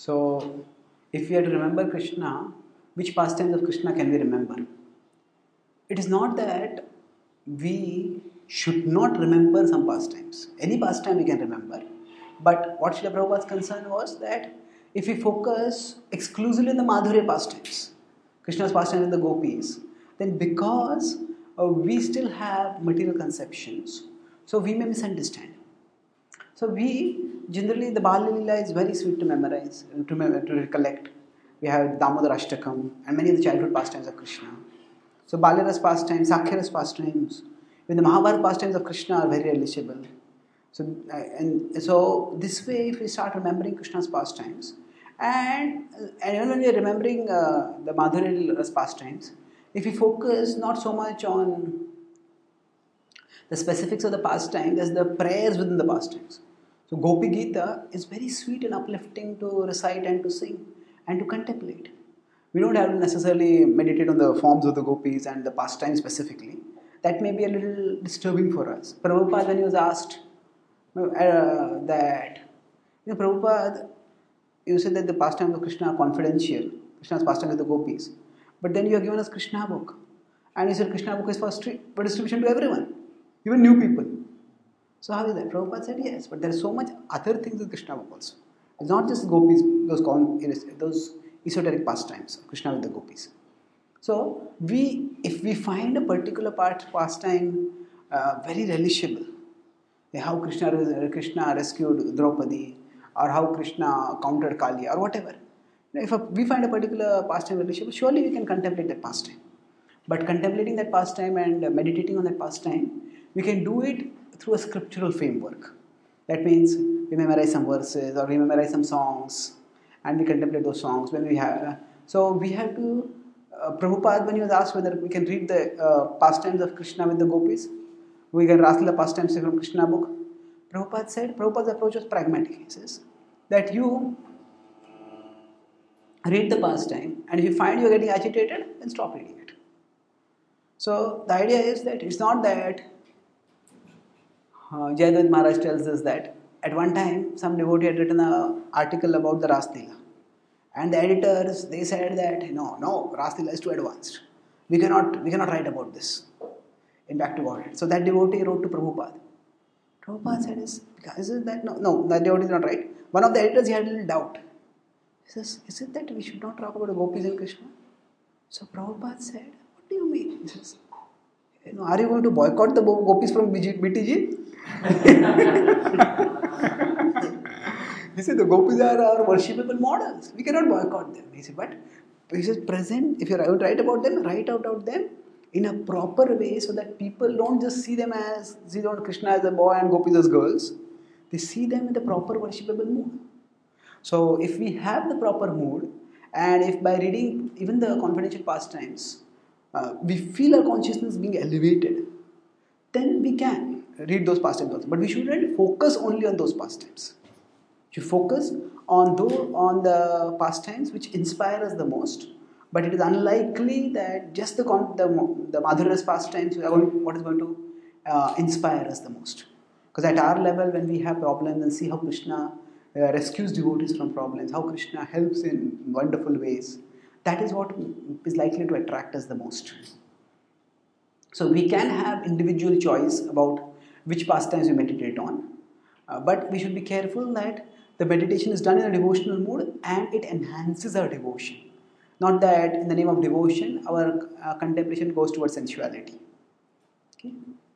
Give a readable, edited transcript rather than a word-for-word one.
So, if we are to remember Krishna, which pastimes of Krishna can we remember? It is not that we should not remember some pastimes. Any pastime we can remember. But what Srila Prabhupada's concern was that if we focus exclusively on the Madhurya pastimes, Krishna's pastimes with the gopis, then because we still have material conceptions, so we may misunderstand. So we generally the Bal Leela is very sweet to memorize, to recollect. We have Damodar Ashtakam and many of the childhood pastimes of Krishna. So Balyaras pastimes, Sakhyaras pastimes, even the Mahabharata pastimes of Krishna are very relishable. So this way, if we start remembering Krishna's pastimes, and even when we are remembering the Madhurya's pastimes, if we focus not so much on the specifics of the pastime, there's the prayers within the pastimes. So Gopi Gita is very sweet and uplifting to recite and to sing and to contemplate. We don't have to necessarily meditate on the forms of the gopis and the pastime specifically. That may be a little disturbing for us. Prabhupada, when he was asked Prabhupada, you said that the pastimes of Krishna are confidential. Krishna's pastime with the gopis. But then you have given us Krishna book. And you said Krishna book is for distribution to everyone, even new people. So how is that? Prabhupada said yes, but there is so much other things in Krishna book also. It's not just gopis, those esoteric pastimes of Krishna with the gopis. So if we find a particular pastime very relishable, how Krishna rescued Draupadi, or how Krishna countered Kali, or whatever. If we find a particular pastime relishable, surely we can contemplate that pastime. But contemplating that pastime and meditating on that pastime, we can do it through a scriptural framework. That means we memorize some verses or we memorize some songs and we contemplate those songs when we have. So we have to. Prabhupada, when he was asked whether we can read the pastimes of Krishna with the gopis, we can Raslila pastimes from Krishna book. Prabhupada's approach was pragmatic. He says that you read the pastime and if you find you are getting agitated, then stop reading it. So the idea is that it's not that Jayadvaita Maharaj tells us that at one time some devotee had written an article about the Raslila. And the editors, they said that no, Raslila is too advanced. We cannot write about this in Back to Godhead. So that devotee wrote to Prabhupada. Prabhupada said, is it that? No, that devotee is not right. One of the editors, he had a little doubt. He says, is it that we should not talk about the gopis and Krishna? So Prabhupada said, what do you mean? He says, are you going to boycott the gopis from BTG? He said, the gopis are our worshipable models. We cannot boycott them. He said, but he says, if you write about them, write about them in a proper way so that people don't just see Krishna as a boy and gopis as girls. They see them in the proper worshipable mood. So if we have the proper mood, and if by reading even the confidential pastimes, we feel our consciousness being elevated, then we can read those pastimes also. But we shouldn't focus only on those pastimes. You focus on the pastimes which inspire us the most, but it is unlikely that just the Madhurya's pastimes are what is going to inspire us the most. Because at our level, when we have problems and see how Krishna rescues devotees from problems, how Krishna helps in wonderful ways, that is what is likely to attract us the most. So we can have individual choice about which pastimes we meditate on, but we should be careful that the meditation is done in a devotional mood and it enhances our devotion. Not that in the name of devotion, our contemplation goes towards sensuality. Okay?